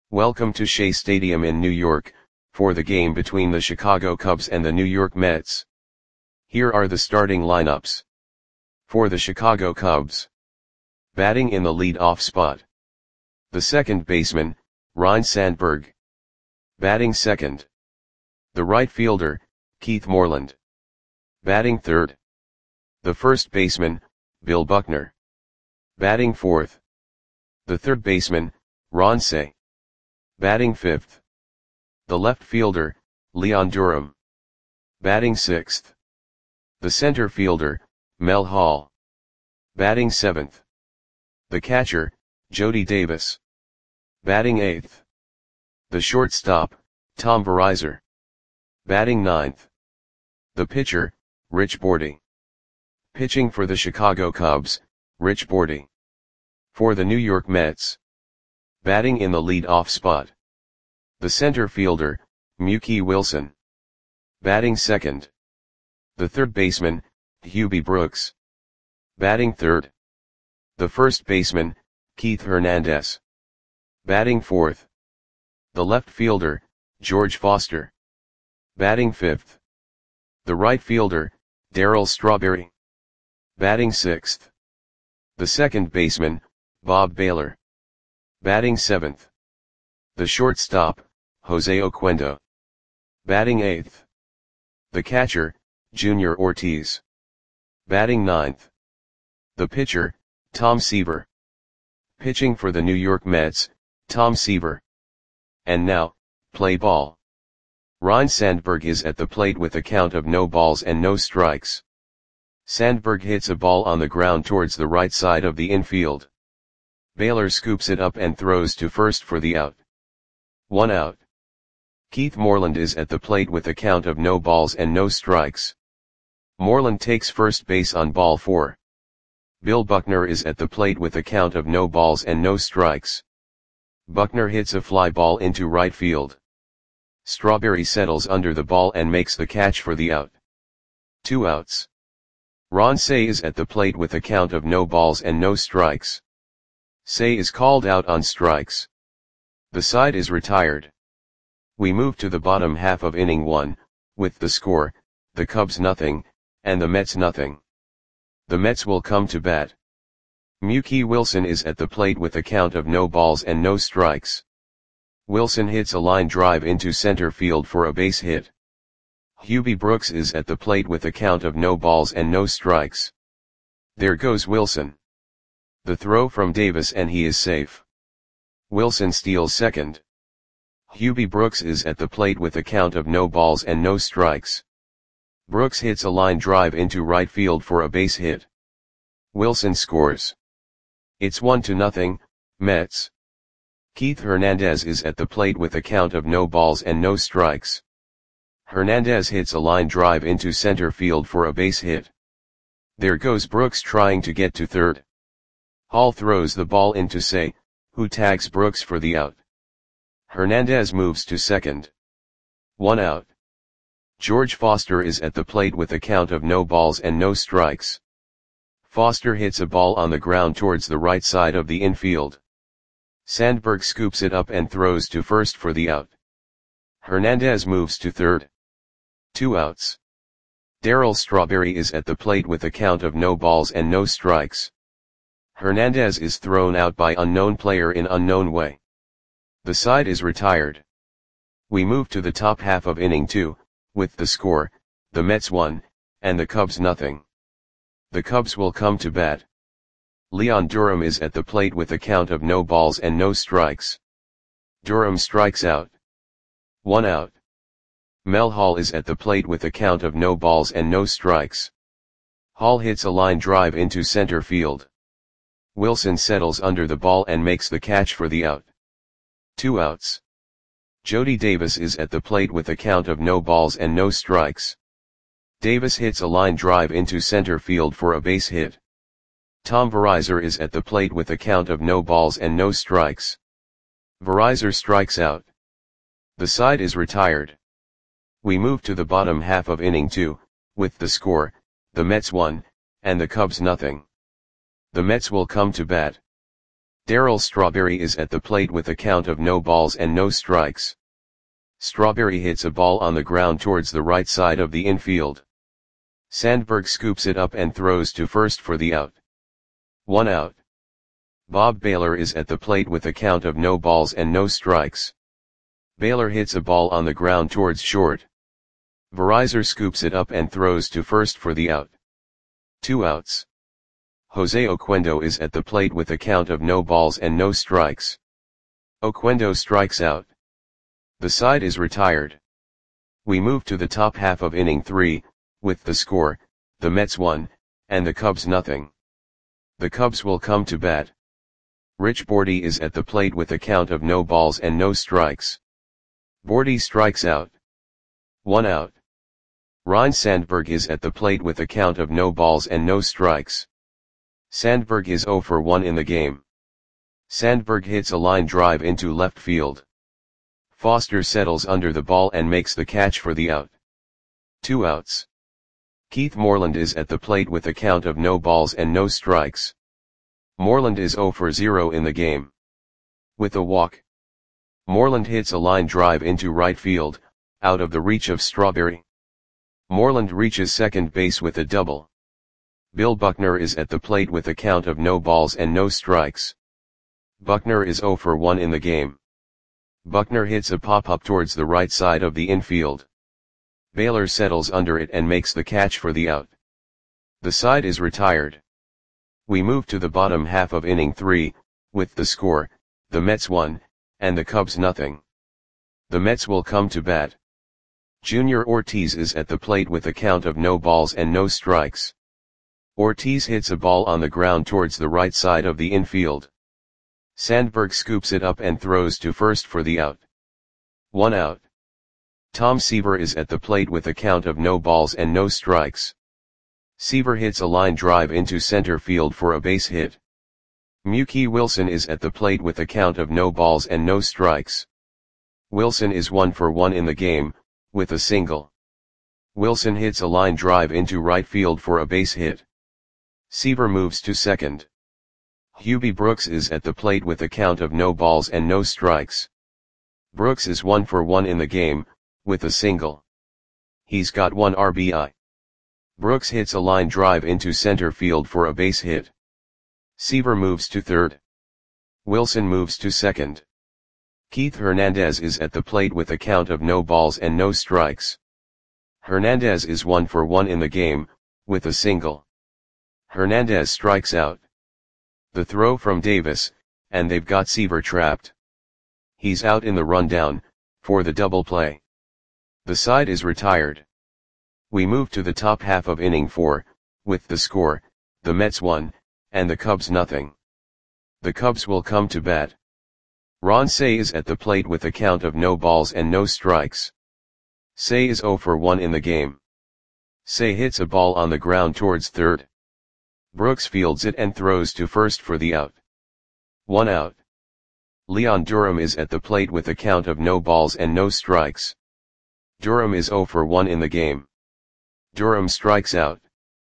Welcome to Shea Stadium in New York, for the game between the Chicago Cubs and the New York Mets. Here are the starting lineups. For the Chicago Cubs. Batting in the lead-off spot. The second baseman, Ryne Sandberg. Batting second. The right fielder, Keith Moreland. Batting third. The first baseman, Bill Buckner. Batting fourth. The third baseman, Ron Cey. Batting fifth. The left fielder, Leon Durham. Batting sixth. The center fielder, Mel Hall. Batting seventh. The catcher, Jody Davis. Batting eighth. The shortstop, Tom Verizor. Batting ninth. The pitcher, Rich Bordi. Pitching for the Chicago Cubs, Rich Bordi. For the New York Mets. Batting in the lead-off spot. The center fielder, Mookie Wilson. Batting second. The third baseman, Hubie Brooks. Batting third. The first baseman, Keith Hernandez. Batting fourth. The left fielder, George Foster. Batting fifth. The right fielder, Darryl Strawberry. Batting sixth. The second baseman, Bob Baylor. Batting seventh. The shortstop, Jose Oquendo. Batting eighth. The catcher, Junior Ortiz. Batting ninth. The pitcher, Tom Seaver. Pitching for the New York Mets, Tom Seaver. And now, play ball. Ryne Sandberg is at the plate with a count of no balls and no strikes. Sandberg hits a ball on the ground towards the right side of the infield. Baylor scoops it up and throws to first for the out. 1 out. Keith Moreland is at the plate with a count of no balls and no strikes. Moreland takes first base on ball 4. Bill Buckner is at the plate with a count of no balls and no strikes. Buckner hits a fly ball into right field. Strawberry settles under the ball and makes the catch for the out. 2 outs. Ron Cey is at the plate with a count of no balls and no strikes. Cey is called out on strikes. The side is retired. We move to the bottom half of inning 1, with the score, the Cubs nothing, and the Mets nothing. The Mets will come to bat. Mookie Wilson is at the plate with a count of no balls and no strikes. Wilson hits a line drive into center field for a base hit. Hubie Brooks is at the plate with a count of no balls and no strikes. There goes Wilson. The throw from Davis and he is safe. Wilson steals second. Hubie Brooks is at the plate with a count of no balls and no strikes. Brooks hits a line drive into right field for a base hit. Wilson scores. It's 1-0, Mets. Keith Hernandez is at the plate with a count of no balls and no strikes. Hernandez hits a line drive into center field for a base hit. There goes Brooks trying to get to third. Hall throws the ball into Cey, who tags Brooks for the out. Hernandez moves to second. 1 out. George Foster is at the plate with a count of no balls and no strikes. Foster hits a ball on the ground towards the right side of the infield. Sandberg scoops it up and throws to first for the out. Hernandez moves to third. 2 outs. Darryl Strawberry is at the plate with a count of no balls and no strikes. Hernandez is thrown out by unknown player in unknown way. The side is retired. We move to the top half of inning 2, with the score, the Mets 1, and the Cubs nothing. The Cubs will come to bat. Leon Durham is at the plate with a count of no balls and no strikes. Durham strikes out. 1 out. Mel Hall is at the plate with a count of no balls and no strikes. Hall hits a line drive into center field. Wilson settles under the ball and makes the catch for the out. 2 outs. Jody Davis is at the plate with a count of no balls and no strikes. Davis hits a line drive into center field for a base hit. Tom Verizor is at the plate with a count of no balls and no strikes. Verizor strikes out. The side is retired. We move to the bottom half of inning 2, with the score, the Mets 1, and the Cubs nothing. The Mets will come to bat. Darryl Strawberry is at the plate with a count of no balls and no strikes. Strawberry hits a ball on the ground towards the right side of the infield. Sandberg scoops it up and throws to first for the out. 1 out. Bob Baylor is at the plate with a count of no balls and no strikes. Baylor hits a ball on the ground towards short. Verizor scoops it up and throws to first for the out. 2 outs. Jose Oquendo is at the plate with a count of no balls and no strikes. Oquendo strikes out. The side is retired. We move to the top half of inning 3, with the score, the Mets 1, and the Cubs nothing. The Cubs will come to bat. Rich Bordy is at the plate with a count of no balls and no strikes. Bordy strikes out. 1 out. Ryne Sandberg is at the plate with a count of no balls and no strikes. Sandberg is 0 for 1 in the game. Sandberg hits a line drive into left field. Foster settles under the ball and makes the catch for the out. 2 outs. Keith Moreland is at the plate with a count of no balls and no strikes. Moreland is 0 for 0 in the game. With a walk. Moreland hits a line drive into right field, out of the reach of Strawberry. Moreland reaches second base with a double. Bill Buckner is at the plate with a count of no balls and no strikes. Buckner is 0 for 1 in the game. Buckner hits a pop-up towards the right side of the infield. Baylor settles under it and makes the catch for the out. The side is retired. We move to the bottom half of inning 3, with the score, the Mets 1, and the Cubs nothing. The Mets will come to bat. Junior Ortiz is at the plate with a count of no balls and no strikes. Ortiz hits a ball on the ground towards the right side of the infield. Sandberg scoops it up and throws to first for the out. 1 out. Tom Seaver is at the plate with a count of no balls and no strikes. Seaver hits a line drive into center field for a base hit. Mookie Wilson is at the plate with a count of no balls and no strikes. Wilson is 1 for 1 in the game, with a single. Wilson hits a line drive into right field for a base hit. Seaver moves to second. Hubie Brooks is at the plate with a count of no balls and no strikes. Brooks is 1 for 1 in the game, with a single. He's got 1 RBI. Brooks hits a line drive into center field for a base hit. Seaver moves to third. Wilson moves to second. Keith Hernandez is at the plate with a count of no balls and no strikes. Hernandez is 1 for 1 in the game, with a single. Hernandez strikes out. The throw from Davis, and they've got Seaver trapped. He's out in the rundown, for the double play. The side is retired. We move to the top half of inning 4, with the score, the Mets 1, and the Cubs nothing. The Cubs will come to bat. Ron Cey is at the plate with a count of no balls and no strikes. Cey is 0 for 1 in the game. Cey hits a ball on the ground towards third. Brooks fields it and throws to first for the out. 1 out. Leon Durham is at the plate with a count of no balls and no strikes. Durham is 0 for 1 in the game. Durham strikes out.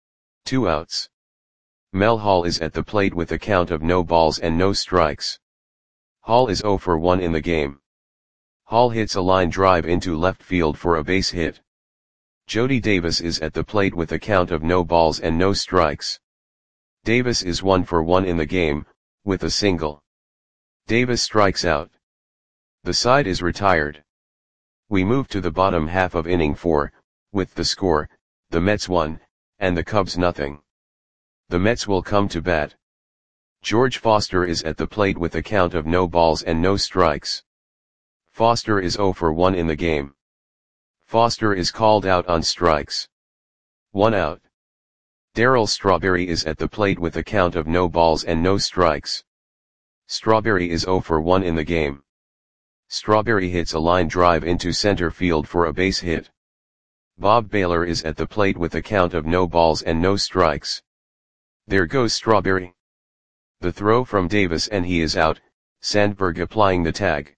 2 outs. Mel Hall is at the plate with a count of no balls and no strikes. Hall is 0 for 1 in the game. Hall hits a line drive into left field for a base hit. Jody Davis is at the plate with a count of no balls and no strikes. Davis is 1 for 1 in the game, with a single. Davis strikes out. The side is retired. We move to the bottom half of inning 4, with the score, the Mets 1, and the Cubs nothing. The Mets will come to bat. George Foster is at the plate with a count of no balls and no strikes. Foster is 0 for 1 in the game. Foster is called out on strikes. 1 out. Darryl Strawberry is at the plate with a count of no balls and no strikes. Strawberry is 0 for 1 in the game. Strawberry hits a line drive into center field for a base hit. Bob Baylor is at the plate with a count of no balls and no strikes. There goes Strawberry. The throw from Davis and he is out, Sandberg applying the tag.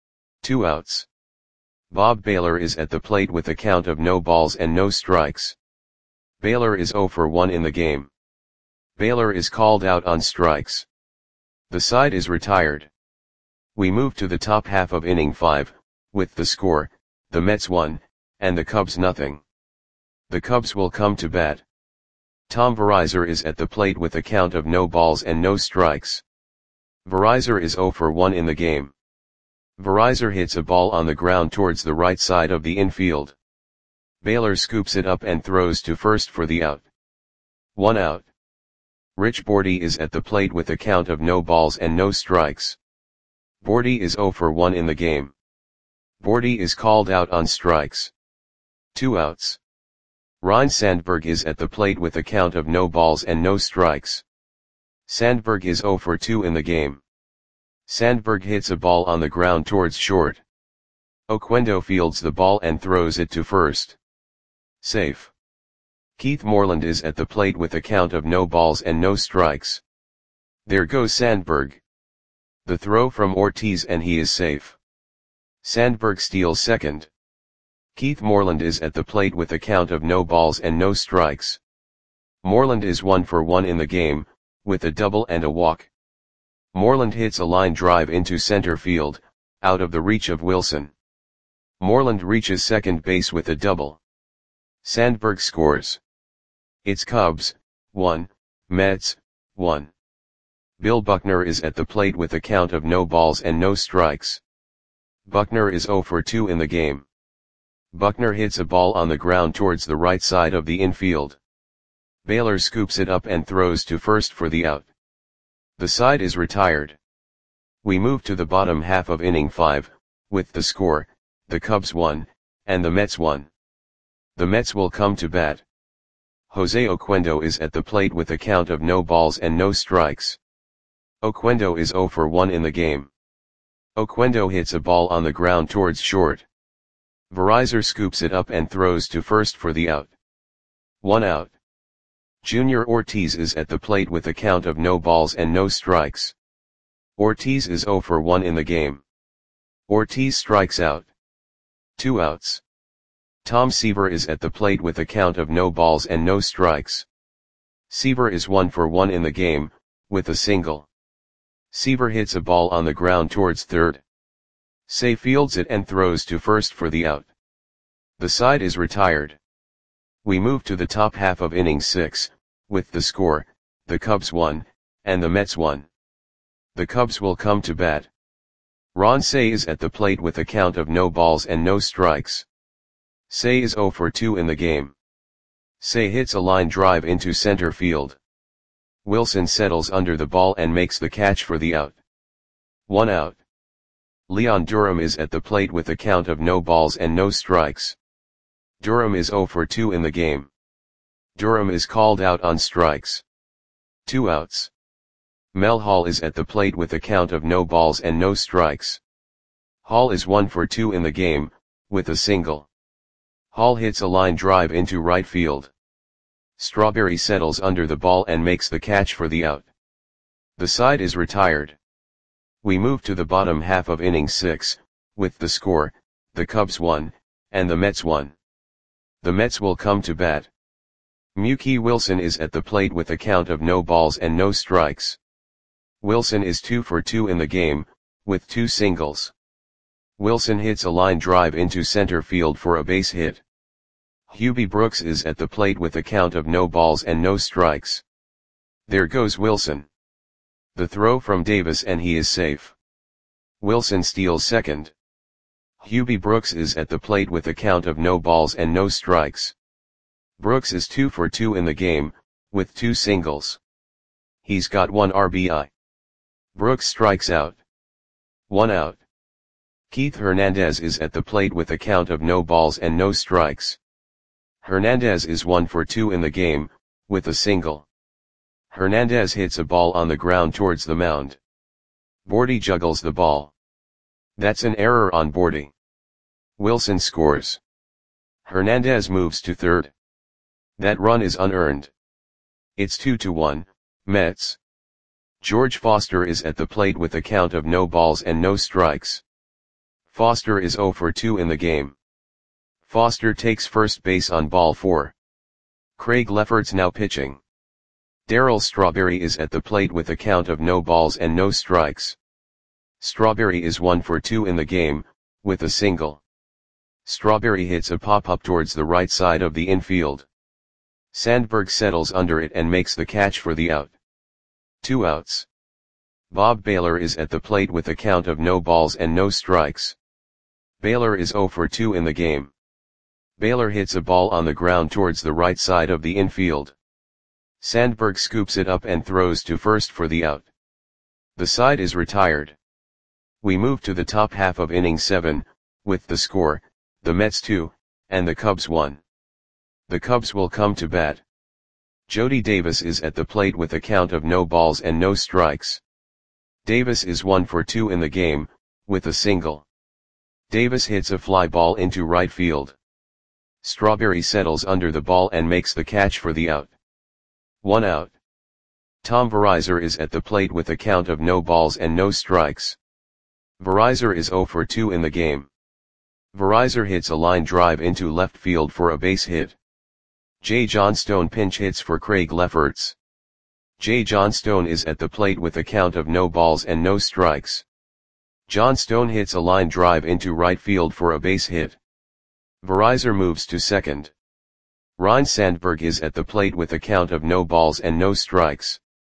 2 outs. Bob Baylor is at the plate with a count of no balls and no strikes. Baylor is 0 for 1 in the game. Baylor is called out on strikes. The side is retired. We move to the top half of inning 5, with the score, the Mets 1, and the Cubs nothing. The Cubs will come to bat. Tom Verizar is at the plate with a count of no balls and no strikes. Verizar is 0 for 1 in the game. Verizar hits a ball on the ground towards the right side of the infield. Baylor scoops it up and throws to first for the out. 1 out. Rich Bordy is at the plate with a count of no balls and no strikes. Bordy is 0 for 1 in the game. Bordy is called out on strikes. 2 outs. Ryne Sandberg is at the plate with a count of no balls and no strikes. Sandberg is 0 for 2 in the game. Sandberg hits a ball on the ground towards short. Oquendo fields the ball and throws it to first. Safe. Keith Moreland is at the plate with a count of no balls and no strikes. There goes Sandberg. The throw from Ortiz and he is safe. Sandberg steals second. Keith Moreland is at the plate with a count of no balls and no strikes. Moreland is 1 for 1 in the game, with a double and a walk. Moreland hits a line drive into center field, out of the reach of Wilson. Moreland reaches second base with a double. Sandberg scores. It's Cubs, 1, Mets, 1. Bill Buckner is at the plate with a count of no balls and no strikes. Buckner is 0 for 2 in the game. Buckner hits a ball on the ground towards the right side of the infield. Baylor scoops it up and throws to first for the out. The side is retired. We move to the bottom half of inning 5, with the score, the Cubs 1, and the Mets 1. The Mets will come to bat. Jose Oquendo is at the plate with a count of no balls and no strikes. Oquendo is 0 for 1 in the game. Oquendo hits a ball on the ground towards short. Verizar scoops it up and throws to first for the out. 1 out. Junior Ortiz is at the plate with a count of no balls and no strikes. Ortiz is 0 for 1 in the game. Ortiz strikes out. 2 outs. Tom Seaver is at the plate with a count of no balls and no strikes. Seaver is 1 for 1 in the game, with a single. Seaver hits a ball on the ground towards third. Say fields it and throws to first for the out. The side is retired. We move to the top half of inning 6, with the score, the Cubs 1, and the Mets 1. The Cubs will come to bat. Ron Cey is at the plate with a count of no balls and no strikes. Cey is 0 for 2 in the game. Cey hits a line drive into center field. Wilson settles under the ball and makes the catch for the out. 1 out. Leon Durham is at the plate with a count of no balls and no strikes. Durham is 0 for 2 in the game. Durham is called out on strikes. 2 outs. Mel Hall is at the plate with a count of no balls and no strikes. Hall is 1 for 2 in the game, with a single. Hall hits a line drive into right field. Strawberry settles under the ball and makes the catch for the out. The side is retired. We move to the bottom half of inning 6, with the score, the Cubs 1, and the Mets 1. The Mets will come to bat. Mookie Wilson is at the plate with a count of no balls and no strikes. Wilson is 2 for 2 in the game, with 2 singles. Wilson hits a line drive into center field for a base hit. Hubie Brooks is at the plate with a count of no balls and no strikes. There goes Wilson. The throw from Davis and he is safe. Wilson steals second. Hubie Brooks is at the plate with a count of no balls and no strikes. Brooks is 2 for 2 in the game, with 2 singles. He's got 1 RBI. Brooks strikes out. 1 out. Keith Hernandez is at the plate with a count of no balls and no strikes. Hernandez is 1 for 2 in the game, with a single. Hernandez hits a ball on the ground towards the mound. Bordy juggles the ball. That's an error on Bordy. Wilson scores. Hernandez moves to third. That run is unearned. It's 2-1, Mets. George Foster is at the plate with a count of no balls and no strikes. Foster is 0 for 2 in the game. Foster takes first base on ball 4. Craig Lefferts now pitching. Darryl Strawberry is at the plate with a count of no balls and no strikes. Strawberry is 1 for 2 in the game, with a single. Strawberry hits a pop-up towards the right side of the infield. Sandberg settles under it and makes the catch for the out. 2 outs. Bob Baylor is at the plate with a count of no balls and no strikes. Baylor is 0 for 2 in the game. Baylor hits a ball on the ground towards the right side of the infield. Sandberg scoops it up and throws to first for the out. The side is retired. We move to the top half of inning 7, with the score, the Mets 2, and the Cubs 1. The Cubs will come to bat. Jody Davis is at the plate with a count of no balls and no strikes. Davis is 1 for 2 in the game, with a single. Davis hits a fly ball into right field. Strawberry settles under the ball and makes the catch for the out. 1 out. Tom Verizor is at the plate with a count of no balls and no strikes. Verizor is 0 for 2 in the game. Verizor hits a line drive into left field for a base hit. Jay Johnstone pinch hits for Craig Lefferts. Jay Johnstone is at the plate with a count of no balls and no strikes. Johnstone hits a line drive into right field for a base hit. Verizor moves to second. Ryne Sandberg is at the plate with a count of no balls and no strikes.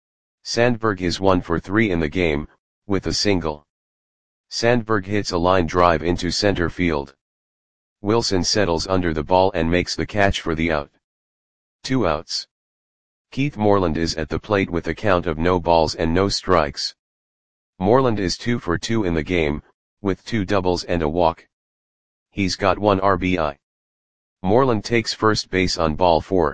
Sandberg is 1 for 3 in the game, with a single. Sandberg hits a line drive into center field. Wilson settles under the ball and makes the catch for the out. 2 outs. Keith Moreland is at the plate with a count of no balls and no strikes. Moreland is 2 for 2 in the game, with 2 doubles and a walk. He's got 1 RBI. Moreland takes first base on ball 4.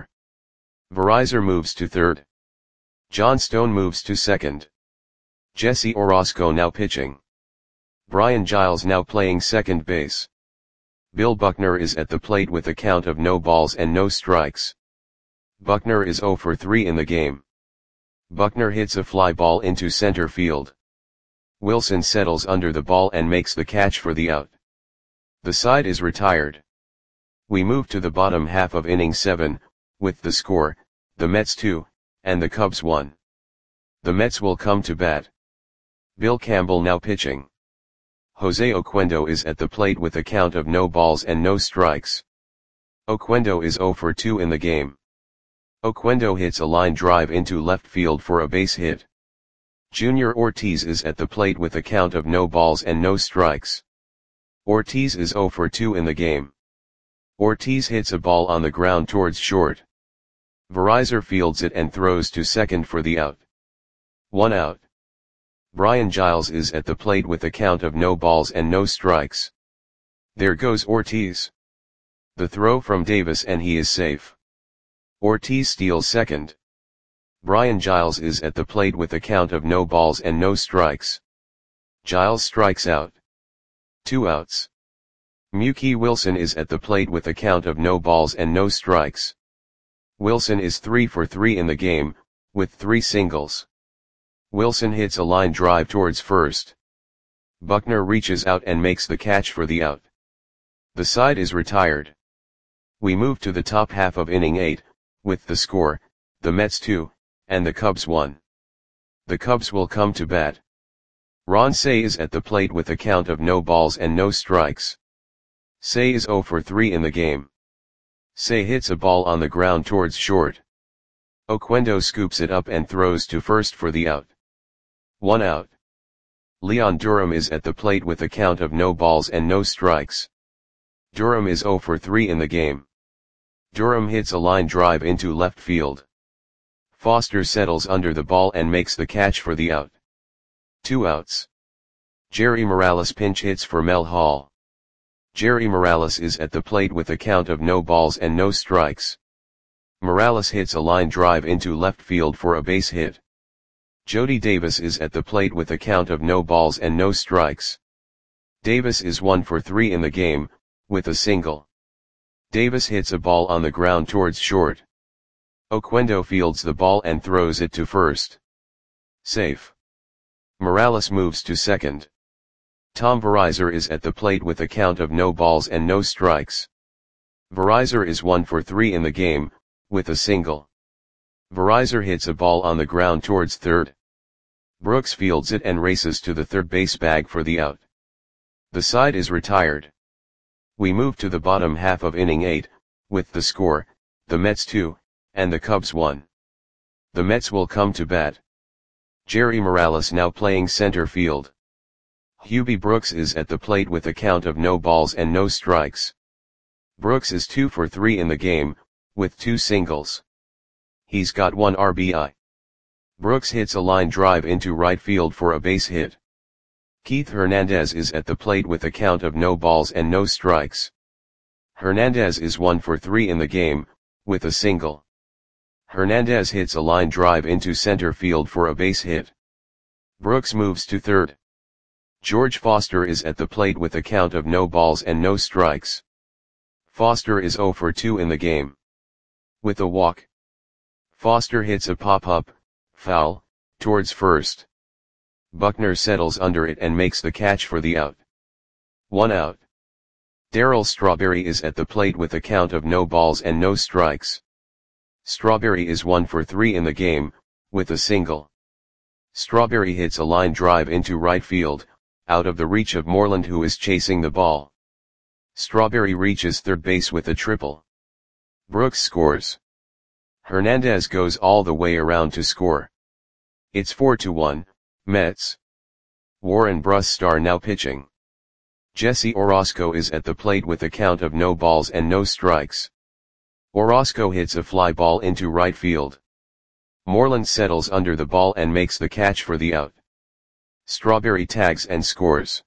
Verizor moves to third. Johnstone moves to second. Jesse Orosco now pitching. Brian Giles now playing second base. Bill Buckner is at the plate with a count of no balls and no strikes. Buckner is 0 for 3 in the game. Buckner hits a fly ball into center field. Wilson settles under the ball and makes the catch for the out. The side is retired. We move to the bottom half of inning 7, with the score, the Mets 2, and the Cubs 1. The Mets will come to bat. Bill Campbell now pitching. Jose Oquendo is at the plate with a count of no balls and no strikes. Oquendo is 0 for 2 in the game. Oquendo hits a line drive into left field for a base hit. Junior Ortiz is at the plate with a count of no balls and no strikes. Ortiz is 0 for 2 in the game. Ortiz hits a ball on the ground towards short. Verizor fields it and throws to second for the out. 1 out. Brian Giles is at the plate with a count of no balls and no strikes. There goes Ortiz. The throw from Davis and he is safe. Ortiz steals second. Brian Giles is at the plate with a count of no balls and no strikes. Giles strikes out. 2 outs. Mookie Wilson is at the plate with a count of no balls and no strikes. Wilson is 3 for 3 in the game, with 3 singles. Wilson hits a line drive towards first. Buckner reaches out and makes the catch for the out. The side is retired. We move to the top half of inning 8, with the score, the Mets 2, and the Cubs 1. The Cubs will come to bat. Ron Cey is at the plate with a count of no balls and no strikes. Cey is 0 for 3 in the game. Cey hits a ball on the ground towards short. Oquendo scoops it up and throws to first for the out. 1 out. Leon Durham is at the plate with a count of no balls and no strikes. Durham is 0 for 3 in the game. Durham hits a line drive into left field. Foster settles under the ball and makes the catch for the out. 2 outs. Jerry Morales pinch hits for Mel Hall. Jerry Morales is at the plate with a count of no balls and no strikes. Morales hits a line drive into left field for a base hit. Jody Davis is at the plate with a count of no balls and no strikes. Davis is 1 for 3 in the game, with a single. Davis hits a ball on the ground towards short. Oquendo fields the ball and throws it to first. Safe. Morales moves to second. Tom Verizor is at the plate with a count of no balls and no strikes. Verizor is 1 for 3 in the game, with a single. Verizor hits a ball on the ground towards third. Brooks fields it and races to the third base bag for the out. The side is retired. We move to the bottom half of inning 8, with the score, the Mets 2, and the Cubs 1. The Mets will come to bat. Jerry Morales now playing center field. Hubie Brooks is at the plate with a count of no balls and no strikes. Brooks is 2 for 3 in the game, with 2 singles. He's got 1 RBI. Brooks hits a line drive into right field for a base hit. Keith Hernandez is at the plate with a count of no balls and no strikes. Hernandez is 1 for 3 in the game, with a single. Hernandez hits a line drive into center field for a base hit. Brooks moves to third. George Foster is at the plate with a count of no balls and no strikes. Foster is 0 for 2 in the game. With a walk. Foster hits a pop-up, foul, towards first. Buckner settles under it and makes the catch for the out. 1 out. Darryl Strawberry is at the plate with a count of no balls and no strikes. Strawberry is 1 for 3 in the game, with a single. Strawberry hits a line drive into right field, out of the reach of Moreland who is chasing the ball. Strawberry reaches third base with a triple. Brooks scores. Hernandez goes all the way around to score. It's 4-1, Mets. Warren Brustar now pitching. Jesse Orosco is at the plate with a count of no balls and no strikes. Orosco hits a fly ball into right field. Moreland settles under the ball and makes the catch for the out. Strawberry tags and scores.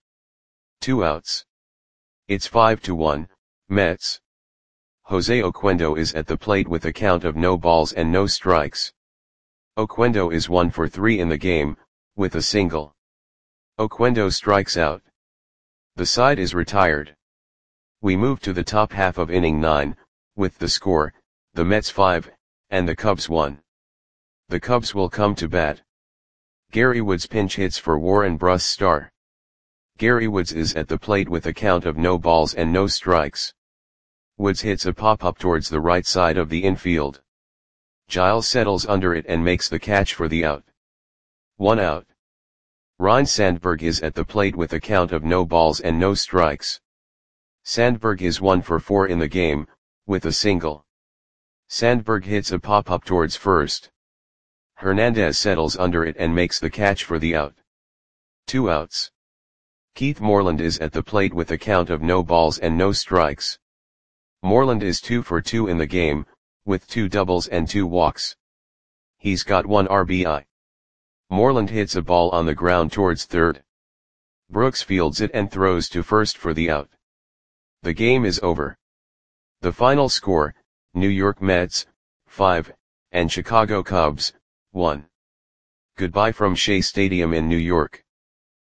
2 outs. It's 5-1, Mets. Jose Oquendo is at the plate with a count of no balls and no strikes. Oquendo is 1 for 3 in the game, with a single. Oquendo strikes out. The side is retired. We move to the top half of inning 9, with the score, the Mets 5, and the Cubs 1. The Cubs will come to bat. Gary Woods pinch hits for Warren Brustar. Gary Woods is at the plate with a count of no balls and no strikes. Woods hits a pop-up towards the right side of the infield. Giles settles under it and makes the catch for the out. 1 out. Ryne Sandberg is at the plate with a count of no balls and no strikes. Sandberg is 1 for 4 in the game, with a single. Sandberg hits a pop-up towards first. Hernandez settles under it and makes the catch for the out. 2 outs. Keith Moreland is at the plate with a count of no balls and no strikes. Moreland is 2 for 2 in the game, with 2 doubles and 2 walks. He's got 1 RBI. Moreland hits a ball on the ground towards third. Brooks fields it and throws to first for the out. The game is over. The final score, New York Mets, 5, and Chicago Cubs, 1. Goodbye from Shea Stadium in New York.